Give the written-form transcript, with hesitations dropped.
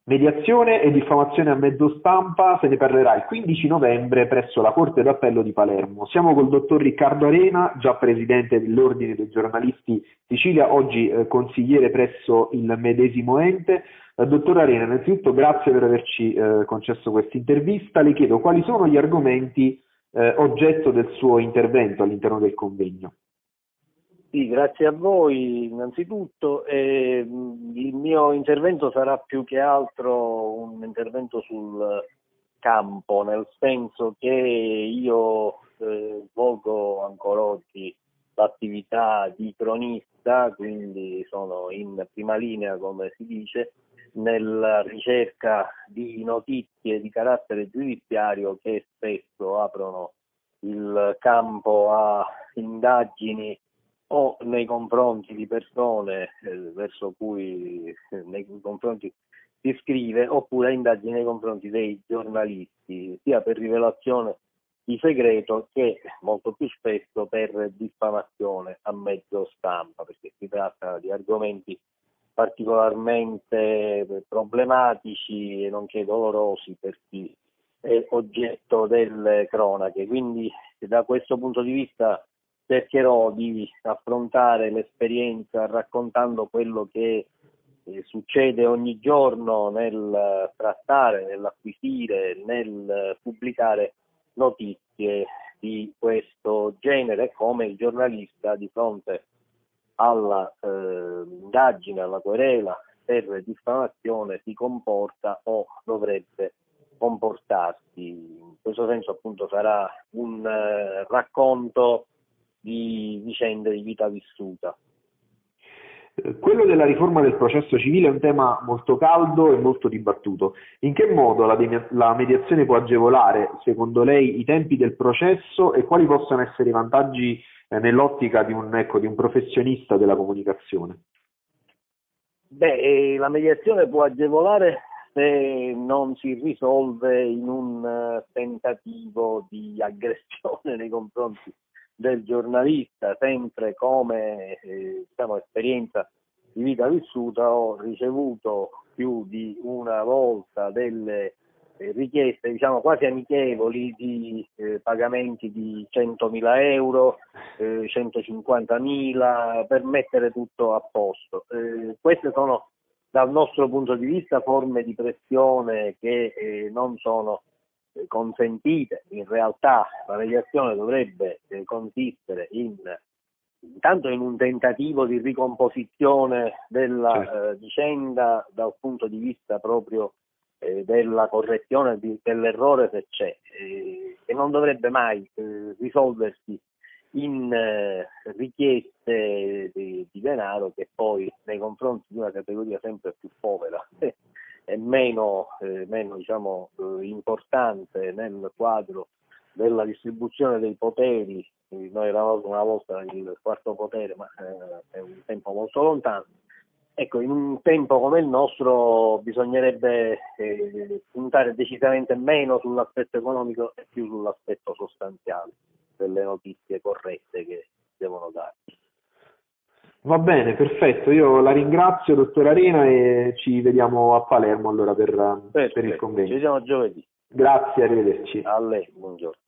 Mediazione e diffamazione a mezzo stampa, se ne parlerà il 15 novembre presso la Corte d'Appello di Palermo. Siamo col dottor Riccardo Arena, già presidente dell'Ordine dei giornalisti Sicilia, oggi consigliere presso il medesimo ente. Dottor Arena, innanzitutto grazie per averci concesso questa intervista. Le chiedo quali sono gli argomenti oggetto del suo intervento all'interno del convegno. Sì, grazie a voi innanzitutto. Il mio intervento sarà più che altro un intervento sul campo, nel senso che io svolgo ancora oggi l'attività di cronista, quindi sono in prima linea, come si dice, nella ricerca di notizie di carattere giudiziario che spesso aprono il campo a indagini o nei confronti di persone nei confronti si scrive, oppure indagini nei confronti dei giornalisti, sia per rivelazione di segreto che molto più spesso per diffamazione a mezzo stampa, perché si tratta di argomenti particolarmente problematici e nonché dolorosi per chi è oggetto delle cronache. Quindi da questo punto di vista cercherò di affrontare l'esperienza raccontando quello che succede ogni giorno nel trattare, nell'acquisire, nel pubblicare notizie di questo genere, come il giornalista di fronte alla indagine, alla querela per diffamazione si comporta o dovrebbe comportarsi. In questo senso appunto sarà un racconto di vicende di vita vissuta. Quello della riforma del processo civile è un tema molto caldo e molto dibattuto. In che modo la mediazione può agevolare, secondo lei, i tempi del processo e quali possono essere i vantaggi nell'ottica di un professionista della comunicazione? La mediazione può agevolare se non si risolve in un tentativo di aggressione nei confronti del giornalista. Sempre come esperienza di vita vissuta ho ricevuto più di una volta delle richieste quasi amichevoli di pagamenti di 100.000 euro, 150.000 per mettere tutto a posto. Queste sono dal nostro punto di vista forme di pressione che non sono consentite. In realtà la mediazione dovrebbe consistere intanto in un tentativo di ricomposizione della vicenda dal punto di vista proprio della correzione dell'errore se c'è, e non dovrebbe mai risolversi in richieste di denaro che poi nei confronti di una categoria sempre più povera è meno importante nel quadro della distribuzione dei poteri. Noi eravamo una volta il quarto potere, ma è un tempo molto lontano. Ecco, in un tempo come il nostro bisognerebbe puntare decisamente meno sull'aspetto economico e più sull'aspetto sostanziale delle notizie corrette che devono darci. Va bene, perfetto. Io la ringrazio, dottor Arena, e ci vediamo a Palermo allora per il convegno. Ci vediamo giovedì. Grazie, arrivederci. A lei, buongiorno.